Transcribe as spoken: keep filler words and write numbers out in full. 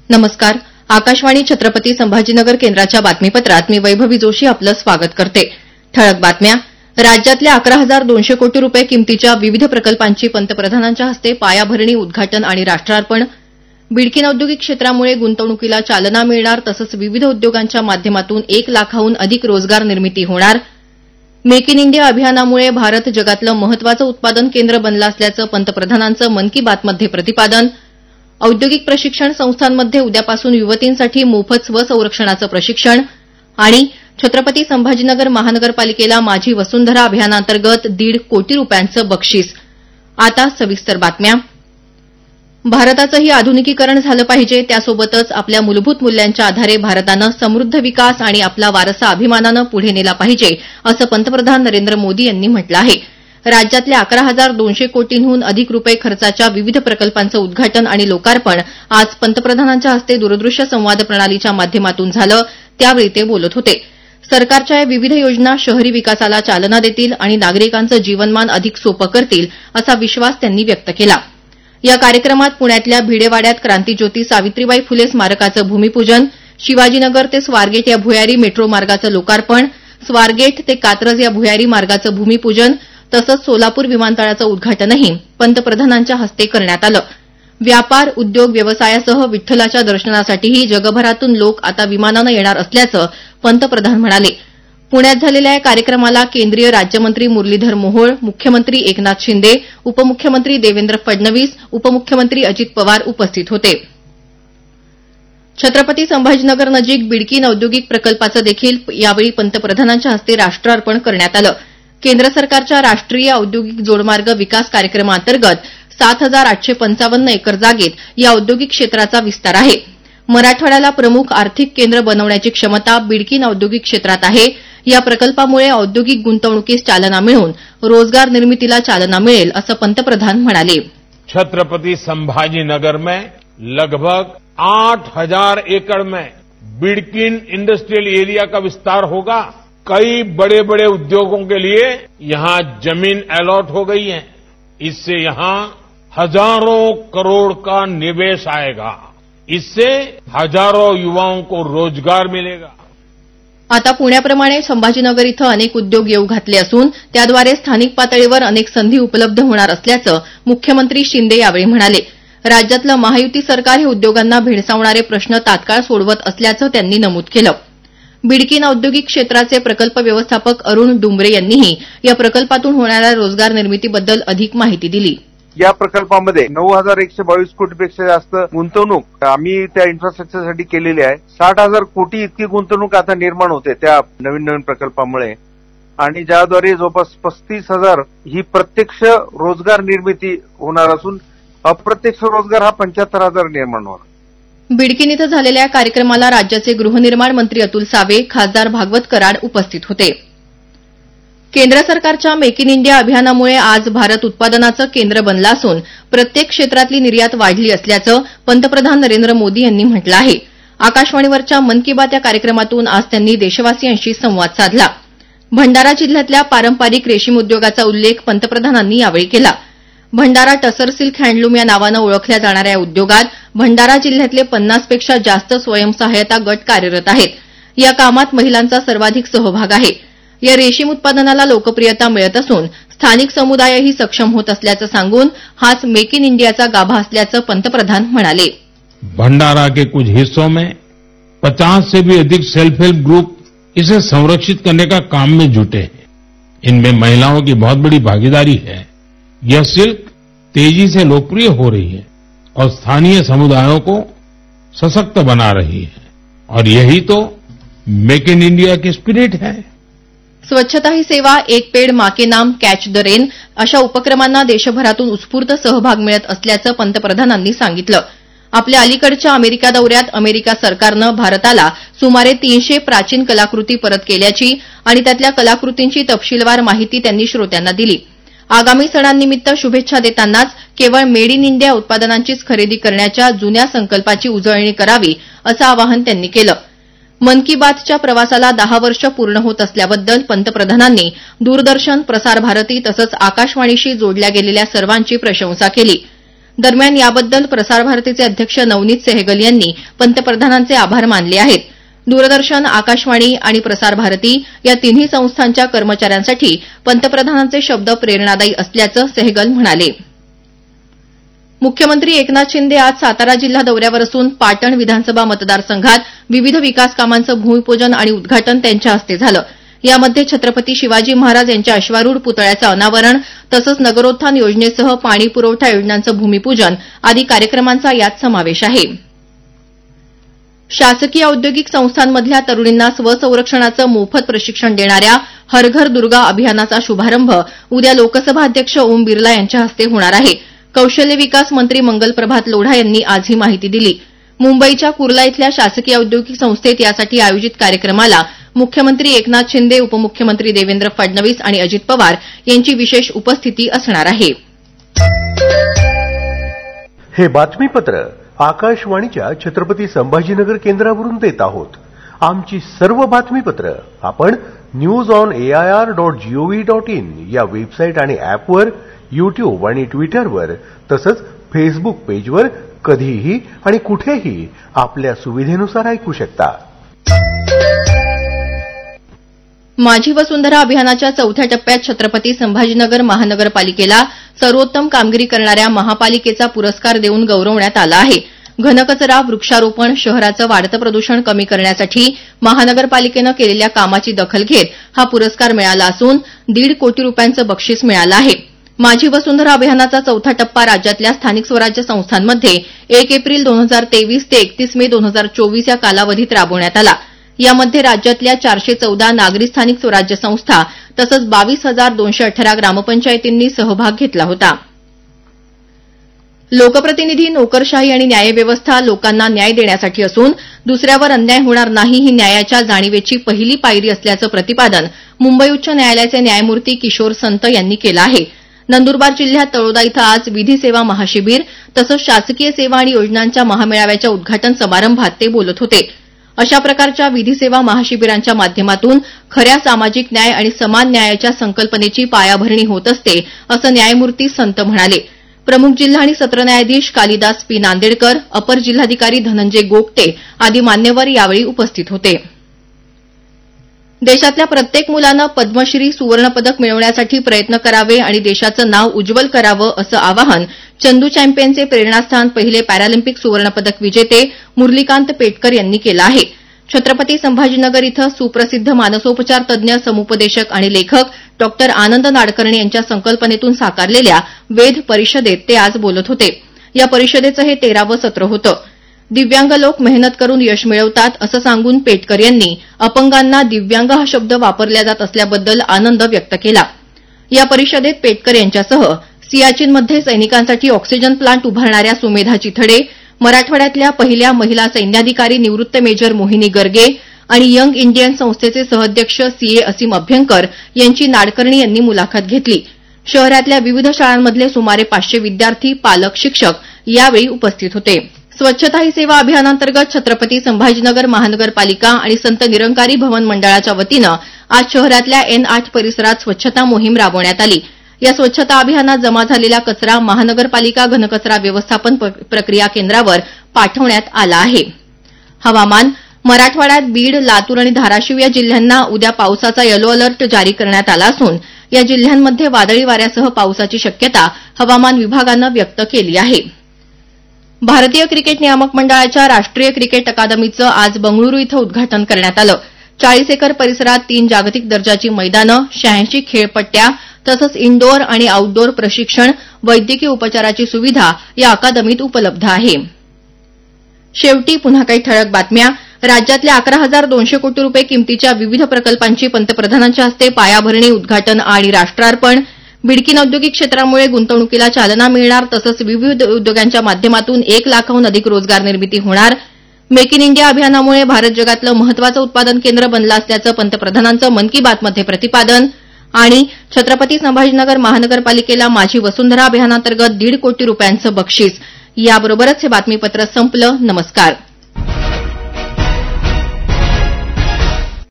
नमस्कार. आकाशवाणी छत्रपती संभाजीनगर केंद्राच्या बातमीपत्रात मी वैभवी जोशी आपलं स्वागत करते. ठळक बातम्या. राज्यातल्या अकरा हजार दोनशे कोटी रुपये किमतीच्या विविध प्रकल्पांची पंतप्रधानांच्या हस्ते पायाभरणी, उद्घाटन आणि राष्ट्रार्पण. बिडकीन औद्योगिक क्षेत्रामुळे गुंतवणुकीला चालना मिळणार तसंच विविध उद्योगांच्या माध्यमातून एक लाखाहून अधिक रोजगार निर्मिती होणार. मेक इन इंडिया अभियानामुळे भारत जगातलं महत्वाचं उत्पादन केंद्र बनलं असल्याचं पंतप्रधानांचं मन की बातमध्ये प्रतिपादन. औद्योगिक प्रशिक्षण संस्थांमध्ये उद्यापासून युवतींसाठी मोफत स्वसंरक्षणाचं प्रशिक्षण. आणि छत्रपती संभाजीनगर महानगरपालिकेला माझी वसुंधरा अभियानांतर्गत दीड कोटी रुपयांचं बक्षीस. आता सविस्तर बातम्या. भारताचंही आधुनिकीकरण झालं पाहिजे, त्यासोबतच आपल्या मूलभूत मूल्यांच्या आधारे भारतानं समृद्ध विकास आणि आपला वारसा अभिमानानं पुढे नेला पाहिजे, असं पंतप्रधान नरेंद्र मोदी यांनी म्हटलं आहे. राज्यातल्या अकरा हजार दोनशे कोटींहून अधिक रुपये खर्चाच्या विविध प्रकल्पांचं उद्घाटन आणि लोकार्पण आज पंतप्रधानांच्या हस्ते दूरदृश्य संवाद प्रणालीच्या माध्यमातून झालं. त्यावेळी ते बोलत होते. सरकारच्या या विविध योजना शहरी विकासाला चालना देतील आणि नागरिकांचं जीवनमान अधिक सोपं करतील, असा विश्वास त्यांनी व्यक्त केला. या कार्यक्रमात पुण्यातल्या भिडेवाड्यात क्रांतीज्योती सावित्रीबाई फुले स्मारकाचं भूमिपूजन, शिवाजीनगर ते स्वारगेट या भुयारी मेट्रो मार्गाचं लोकार्पण, स्वारगेट ते कात्रज या भुयारी मार्गाचं भूमिपूजन तसंच सोलापूर विमानतळाचं उद्घाटनही पंतप्रधानांच्या हस्ते करण्यात आलं. व्यापार, उद्योग, व्यवसायासह विठ्ठलाच्या दर्शनासाठीही जगभरातून लोक आता विमानानं येणार असल्याचं पंतप्रधान म्हणाले. पुण्यात झालेल्या या कार्यक्रमाला केंद्रीय राज्यमंत्री मुरलीधर मोहोळ, मुख्यमंत्री एकनाथ शिंदे, उपमुख्यमंत्री देवेंद्र फडणवीस, उपमुख्यमंत्री अजित पवार उपस्थित होते. छत्रपती संभाजीनगर नजीक बिडकीन औद्योगिक प्रकल्पाचं देखील यावेळी पंतप्रधानांच्या हस्ते राष्ट्रार्पण करण्यात आलं. केंद्र सरकारच्या राष्ट्रीय औद्योगिक जोडमार्ग विकास कार्यक्रमाअंतर्गत सात हजार आठशे पंचावन्न एकर जागेत या औद्योगिक क्षेत्राचा विस्तार आहे. मराठवाड्याला प्रमुख आर्थिक केंद्र बनवण्याची क्षमता बिडकीन औद्योगिक क्षेत्रात आहे. या प्रकल्पामुळे औद्योगिक गुंतवणुकीस चालना मिळून रोजगार निर्मितीला चालना मिळेल, असं पंतप्रधान म्हणाले. छत्रपति संभाजीनगर में लगभग आठ हजार एकड़ में बिडकीन इंडस्ट्रियल एरिया का विस्तार होगा. कई बड़े बड़े उद्योगों के लिए यहां जमीन अलॉट हो गई है. इससे यहां हजारों करोड़ का निवेश आएगा. इससे हजारों युवाओं को रोजगार मिलेगा. आता पुण्याप्रमाणे संभाजीनगर इथं अनेक उद्योग येऊ घातले असून त्याद्वारे स्थानिक पातळीवर अनेक संधी उपलब्ध होणार असल्याचं मुख्यमंत्री शिंदे यावेळी म्हणाले. राज्यातलं महायुती सरकार हे उद्योगांना भेडसावणारे प्रश्न तात्काळ सोडवत असल्याचं त्यांनी नमूद केलं. बिडकीन औद्योगिक क्षेत्राचे प्रकल्प व्यवस्थापक अरुण डुंबरे यांनीही या प्रकल्पातून होणाऱ्या रोजगार निर्मितीबद्दल अधिक माहिती दिली. या प्रकल्पामध्ये नऊ हजार एकशे बावीस कोटीपेक्षा जास्त गुंतवणूक आम्ही त्या इन्फ्रास्ट्रक्चरसाठी केलेली आहे. साठ हजार कोटी इतकी गुंतवणूक आता निर्माण होते त्या नवीन नवीन प्रकल्पामुळे आणि ज्याद्वारे जवळपास पस्तीस हजार ही प्रत्यक्ष रोजगार निर्मिती होणार असून अप्रत्यक्ष रोजगार हा पंच्याहत्तर हजार निर्माण होणार. बिडकीन इथं झालेल्या कार्यक्रमाला राज्याचे गृहनिर्माण मंत्री अतुल सावे, खासदार भागवत कराड उपस्थित होते. केंद्र सरकारच्या मेक इन इंडिया अभियानामुळे आज भारत उत्पादनाचं केंद्र बनलं असून प्रत्येक क्षेत्रातली निर्यात वाढली असल्याचं पंतप्रधान नरेंद्र मोदी यांनी म्हटलं आहे. आकाशवाणीवरच्या मन की बात या कार्यक्रमातून आज त्यांनी देशवासियांशी संवाद साधला. भंडारा जिल्ह्यातल्या पारंपरिक रेशीम उद्योगाचा उल्लेख पंतप्रधानांनी यावेळी केला. भंडारा टसर सिल्क हँडलूम या नावानं ओळखल्या जाणाऱ्या या उद्योगात भंडारा जिल्ह्यातले पन्नासपेक्षा जास्त स्वयंसहायता गट कार्यरत आहेत. या कामात महिलांचा सर्वाधिक सहभाग आहे. या रेशीम उत्पादनाला लोकप्रियता मिळत असून स्थानिक समुदायही सक्षम होत असल्याचं सांगून हाच मेक इन इंडियाचा गाभा असल्याचं पंतप्रधान म्हणाले. भंडारा के कुछ हिस्सों में पचास से भी अधिक सेल्फ हेल्प ग्रुप इसे संरक्षित करने का काम में जुटे हैं. इनमें महिलाओं की बहुत बड़ी भागीदारी है. यह सिल्क तेजी से लोकप्रिय हो रही है और स्थानीय समुदायों को सशक्त बना रही है और यही तो मेक इन इंडिया की स्पिरिट है. स्वच्छता ही सेवा, एक पेड माँ के नाम, कॅच द रेन अशा उपक्रमांना देशभरातून उत्स्फूर्त सहभाग मिळत असल्याचं पंतप्रधानांनी सांगितलं. आपल्या अलीकडच्या अमेरिका दौऱ्यात अमेरिका सरकारनं भारताला सुमारे तीनशे प्राचीन कलाकृती परत केल्याची आणि त्यातल्या कलाकृतींची तपशीलवार माहिती त्यांनी श्रोत्यांना दिली. आगामी सणांनिमित्त शुभेच्छा देतानाच केवळ मेड इन इंडिया उत्पादनांचीच खरेदी करण्याच्या जुन्या संकल्पाची उजळणी करावी असं आवाहन त्यांनी केलं. मन की बातच्या प्रवासाला दहा वर्ष पूर्ण होत असल्याबद्दल पंतप्रधानांनी दूरदर्शन, प्रसार भारती तसंच आकाशवाणीशी जोडल्या गेलेल्या सर्वांची प्रशंसा केली. दरम्यान याबद्दल प्रसार भारतीचे अध्यक्ष नवनीत सेहगल यांनी पंतप्रधानांचे आभार मानले आहेत. दूरदर्शन, आकाशवाणी आणि प्रसार भारती या तिन्ही संस्थांच्या कर्मचाऱ्यांसाठी पंतप्रधानांचे शब्द प्रेरणादायी असल्याचं सेहगल म्हणाले. मुख्यमंत्री एकनाथ शिंदे आज सातारा जिल्हा दौऱ्यावर असून पाटण विधानसभा मतदारसंघात विविध विकास कामांचं भूमिपूजन आणि उद्घाटन त्यांच्या हस्ते झालं. यामध्ये छत्रपती शिवाजी महाराज यांच्या अश्वारूढ पुतळ्याचं अनावरण तसंच नगरोत्थान योजनेसह पाणी पुरवठा योजनांचं भूमिपूजन आदी कार्यक्रमांचा यात समावेश आहे. शासकीय औद्योगिक संस्थांमधल्या तरुणींना स्वसंरक्षणाचं मोफत प्रशिक्षण देणाऱ्या हर घर दुर्गा अभियानाचा शुभारंभ उद्या लोकसभा अध्यक्ष ओम बिर्ला यांच्या हस्ते होणार आहे. कौशल्य विकास मंत्री मंगलप्रभात लोढा यांनी आज ही माहिती दिली. मुंबईच्या कुर्ला इथल्या शासकीय औद्योगिक संस्थेत यासाठी आयोजित कार्यक्रमाला मुख्यमंत्री एकनाथ शिंदे, उपमुख्यमंत्री देवेंद्र फडणवीस आणि अजित पवार यांची विशेष उपस्थिती असणार आहे. हे बातमीपत्र आकाशवाणीच्या छत्रपती संभाजीनगर केंद्रावरून देत आहोत. आमची सर्व बातमीपत्र आपण news on AIR dot gov dot in या वेबसाईट आणि अॅपवर, युट्यूब आणि ट्विटरवर तसंच फेसबुक पेजवर कधीही आणि कुठेही आपल्या सुविधेनुसार ऐकू शकता. माझी वसुंधरा अभियानाच्या चौथ्या टप्प्यात छत्रपती संभाजीनगर महानगरपालिकेला सर्वोत्तम कामगिरी करणाऱ्या महापालिकेचा पुरस्कार देऊन गौरवण्यात आला आहे. घनकचरा, वृक्षारोपण, शहराचं वाढतं प्रदूषण कमी करण्यासाठी महानगरपालिकेनं केलेल्या कामाची दखल घेत हा पुरस्कार मिळाला असून दीड कोटी रुपयांचं बक्षीस मिळालं आहे. माझी वसुंधरा अभियानाचा चौथा टप्पा राज्यातल्या स्थानिक स्वराज्य संस्थांमध्ये एक एप्रिल दोन हजार तेवीस ते एकतीस मे दोन हजार चोवीस या कालावधीत राबवण्यात आला. यामध्ये राज्यातल्या चारशे चौदा नागरी स्थानिक स्वराज्य संस्था तसंच बावीस हजार दोनशे अठरा ग्रामपंचायतींनी सहभाग घेतला होता. लोकप्रतिनिधी, नोकरशाही आणि न्यायव्यवस्था लोकांना न्याय देण्यासाठी असून दुसऱ्यावर अन्याय होणार नाही ही न्यायाच्या जाणीवेची पहिली पायरी असल्याचं प्रतिपादन मुंबई उच्च न्यायालयाचे न्यायमूर्ती किशोर संत यांनी केलं आहे. नंदुरबार जिल्ह्यात तळोदा इथं आज विधी सेवा महाशिबीर तसंच शासकीय सेवा आणि योजनांच्या महामेळाव्याच्या उद्घाटन समारंभात ते बोलत होते. अशा प्रकारच्या विधी सेवा महाशिबिरांच्या माध्यमातून खऱ्या सामाजिक न्याय आणि समान न्यायाच्या संकल्पनेची पायाभरणी होत असते असं न्यायमूर्ती संत म्हणाले. प्रमुख जिल्हा आणि सत्र न्यायाधीश कालिदास पी नांदेडकर, अपर जिल्हाधिकारी धनंजय गोगटे आदी मान्यवर यावेळी उपस्थित होते. देशातल्या प्रत्येक मुलानं पद्मश्री, सुवर्णपदक मिळवण्यासाठी प्रयत्न करावे आणि देशाचं नाव उज्ज्वल करावं असं आवाहन चंदू चॅम्पियनचे प्रेरणास्थान पहिले पॅरालिम्पिक सुवर्णपदक विजेते मुरलीकांत पेटकर यांनी केलं आहे. छत्रपती संभाजीनगर इथं सुप्रसिद्ध मानसोपचार तज्ज्ञ, समुपदेशक आणि लेखक डॉक्टर आनंद नाडकर्णी यांच्या संकल्पनेतून साकारलेल्या वेध परिषदेत ते आज बोलत होते. या परिषदेचं हे तेरावं सत्र होतं. दिव्यांग लोक मेहनत करून यश मिळवतात असं सांगून पेटकर यांनी अपंगांना दिव्यांग हा शब्द वापरला जात असल्याबद्दल आनंद व्यक्त केला. या परिषदेत पेटकर यांच्यासह सियाचीनमध्ये सैनिकांसाठी ऑक्सिजन प्लांट उभारणाऱ्या सुमेधा चिथडे, मराठवाड्यातल्या पहिल्या महिला सैन्याधिकारी निवृत्त मेजर मोहिनी गर्गे आणि यंग इंडियन संस्थेचे सहअध्यक्ष सीए असीम अभ्यंकर यांची नाडकर्णी यांनी मुलाखत घेतली. शहरातल्या विविध शाळांमधले सुमारे पाचशे विद्यार्थी, पालक, शिक्षक यावेळी उपस्थित होते. स्वच्छता ही सेवा अभियानांतर्गत छत्रपती संभाजीनगर महानगरपालिका आणि संत निरंकारी भवन मंडळाच्या वतीनं आज शहरातल्या एन आठ परिसरात स्वच्छता मोहीम राबवण्यात आली. या स्वच्छता अभियानात जमा झालेला कचरा महानगरपालिका घनकचरा व्यवस्थापन प्रक्रिया केंद्रावर पाठवण्यात आला आहे. हवामान. मराठवाड्यात बीड, लातूर आणि धाराशिव या जिल्ह्यांना उद्या पावसाचा येलो अलर्ट जारी करण्यात आला असून या जिल्ह्यांमध्ये वादळी वाऱ्यासह पावसाची शक्यता हवामान विभागानं व्यक्त केली आहे. भारतीय क्रिकेट नियामक मंडळाच्या राष्ट्रीय क्रिकेट अकादमीचं आज बंगळुरू इथं उद्घाटन करण्यात आलं. चाळीस एकर परिसरात तीन जागतिक दर्जाची मैदानं, शहाऐंशी खेळपट्ट्या तसंच इनडोअर आणि आऊटडोअर प्रशिक्षण, वैद्यकीय उपचाराची सुविधा या अकादमीत उपलब्ध आहे. शेवटी पुन्हा काही ठळक बातम्या. राज्यातल्या अकरा हजार दोनशे कोटी रुपये किमतीच्या विविध प्रकल्पांची पंतप्रधानांच्या हस्ते पायाभरणी, उद्घाटन आणि राष्ट्रार्पण. बिडकीन औद्योगिक क्षेत्रामुळे गुंतवणुकीला चालना मिळणार तसंच विविध उद्योगांच्या माध्यमातून एक लाखाहून अधिक रोजगार निर्मिती होणार. मेक इन इंडिया अभियानामुळे भारत जगातलं महत्वाचं उत्पादन केंद्र बनलं असल्याचं पंतप्रधानांचं मन की बातमध्ये प्रतिपादन. आणि छत्रपती संभाजीनगर महानगरपालिकेला माझी वसुंधरा अभियानांतर्गत दीड कोटी रुपयांचं बक्षीस. याबरोबरच हे बातमीपत्र संपलं. नमस्कार.